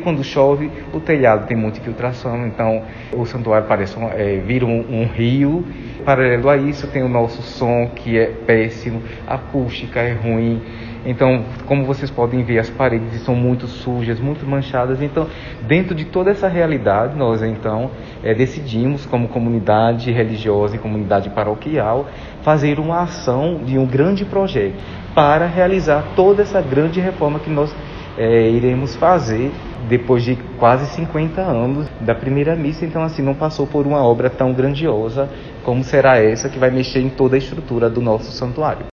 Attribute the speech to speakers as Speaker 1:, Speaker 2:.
Speaker 1: quando chove, o telhado tem muita infiltração, então o santuário parece vira um rio. Paralelo a isso, tem o nosso som, que é péssimo, a acústica é ruim. Então, como vocês podem ver, as paredes são muito sujas, muito manchadas. Então, dentro de toda essa realidade, nós decidimos, como comunidade religiosa e comunidade paroquial, fazer uma ação de um grande projeto para realizar toda essa grande reforma que nós iremos fazer depois de quase 50 anos da primeira missa. Então, assim, não passou por uma obra tão grandiosa como será essa, que vai mexer em toda a estrutura do nosso santuário.